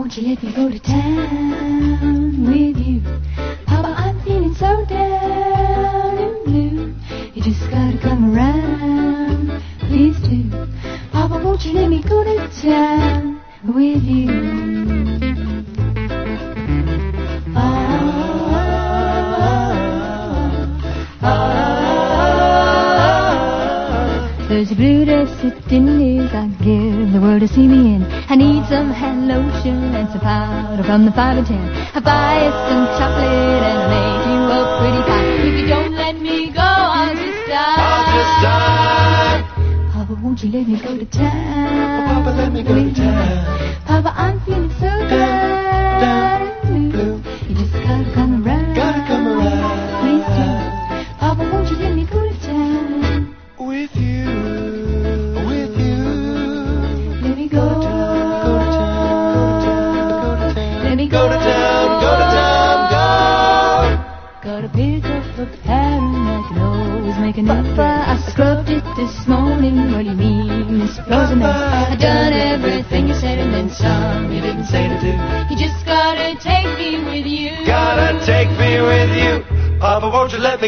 won't you let me go to town with you? Papa, I'm feeling so down and blue. You just gotta come around, please do. Papa, won't you let me go to town with you? There's a blue dress sitting here, I'd give the world to see me in. I need some hand lotion and some powder from the 5 and 10. I'll buy you some chocolate and I'll make you a pretty pie. If you don't let me go, I'll just die. I'll just die. Papa, won't you let me go to town? Oh, Papa, let me go to town. Papa, I'm feeling so down and blue. You just gotta come around. Gotta come around. Please do. Papa, won't you let me go to town? With you. With you. Let me go. Let me Go to town. Go to town. Go. Gotta pick up a pattern I can always make a new. Papa, I scrubbed it this morning. What do you mean, Miss Rosamond? I done everything you said and then some you didn't say to do. You just gotta take me with you. Gotta take me with you. Papa, won't you let me